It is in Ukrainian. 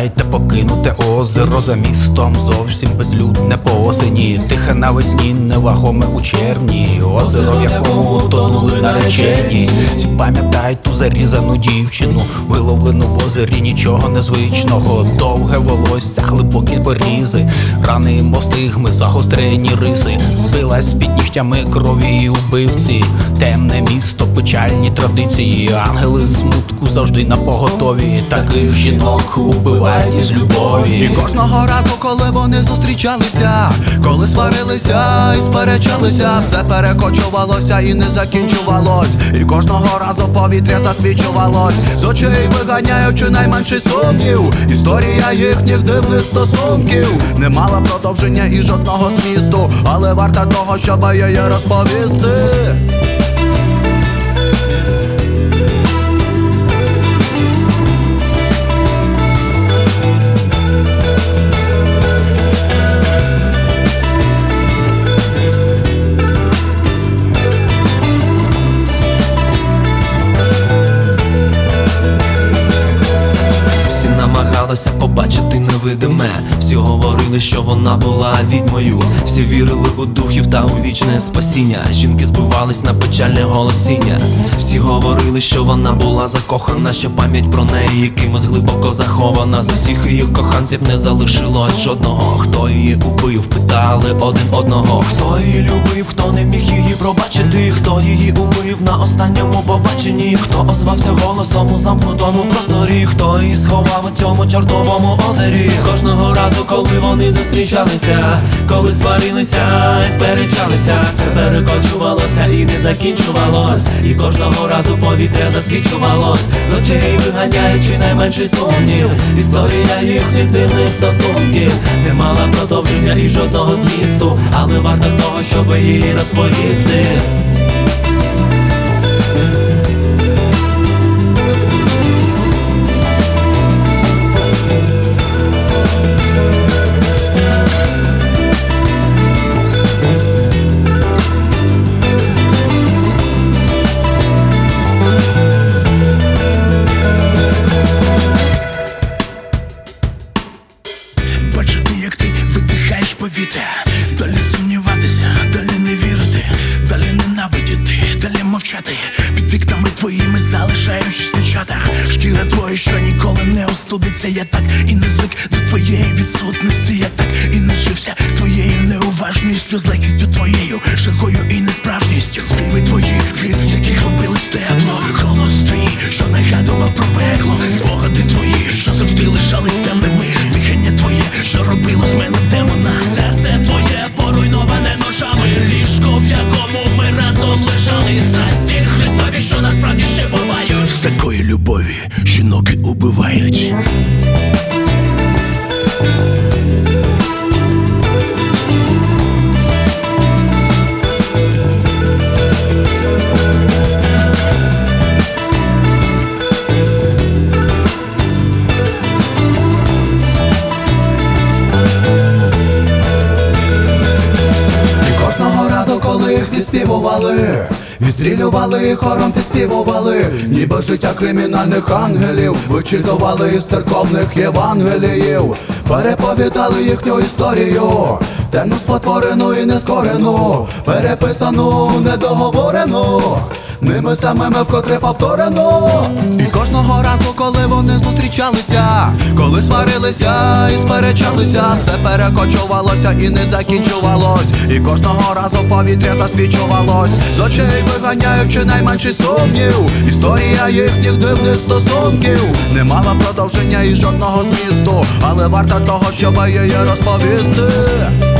Пам'ятайте покинуте озеро за містом, зовсім безлюдне по осені, тихе навесні, невагоме у червні, озеро, в якому тонули наречені. Всі пам'ятають ту зарізану дівчину, виловлену в озері, нічого незвичного. Довге волосся, глибокі порізи, рани, мов стигми, загострені риси. Збилась під нігтями крові убивці, темне місто, печальні традиції. Ангели смутку завжди на поготові, таких жінок убивають із любові. І кожного разу, коли вони зустрічалися, коли сварилися і сперечалися, все перекочувалося і не закінчувалось. І кожного разу повітря засвічувалось, з очей виганяючи найменший сумнів. Історія їхніх дивних стосунків не мала продовження і жодного змісту, але варта того, щоб її розповісти. Намагалися побачити невидиме, всі говорили, що вона була відьмою. Всі вірили у духів та у вічне спасіння. Жінки збивались на печальне голосіння. Всі говорили, що вона була закохана, що пам'ять про неї якимось глибоко захована. З усіх її коханців не залишилось жодного. Хто її убив, питали один одного. Хто її любив, хто не міг її пробачити, хто її убив на останньому побаченні, хто озвався голосом у замкнутому просторі, хто її сховав у цьому чортовому озері. Кожного разу, коли вони зустрічалися, коли сварилися і сперечалися, все перекочувалося і не закінчувалось. І кожного разу повітря засвічувалось, з очей виганяючи найменший сумнів. Історія їхніх дивних стосунків не мала продовження і жодного змісту, але варта того, щоб її розповісти. Бачити, як ти видихаєш повітря, далі сумніватися, далі не вірити, далі ненавидіти, далі мовчати. Під вікнами твоїми залишаючись на чатах. Шкіра твоя, що ніколи не остудиться. Я так і не звик до твоєї відсутності. Я так і не зжився з твоєю неуважністю, з легкістю твоєю, жахою і несправжністю. Співи твої, від яких робилось тепло, голос твій, що нагадував про пекло. Спогади твої, що завжди лишались темними, дихання твоє, що робило з мене демона. Серце твоє, поруйноване ножами, ліжко, в якому ми разом лежали. Страсті Христові, що насправді ще бувають. З такої любові жінок і убивають. Коли їх відспівували, відстрілювали і хором підспівували, ніби життя кримінальних ангелів, вичитували із церковних євангеліїв, переповідали їхню історію, темну спотворену і нескорену, переписану, недоговорену, ними самими вкотре повторено. І кожного разу, коли вони зустрічалися, коли сварилися і сперечалися, все перекочувалося і не закінчувалось. І кожного разу повітря засвічувалось, з очей виганяючи найменший сумнів. Історія їхніх дивних стосунків не мала продовження і жодного змісту, але варта того, щоб її розповісти.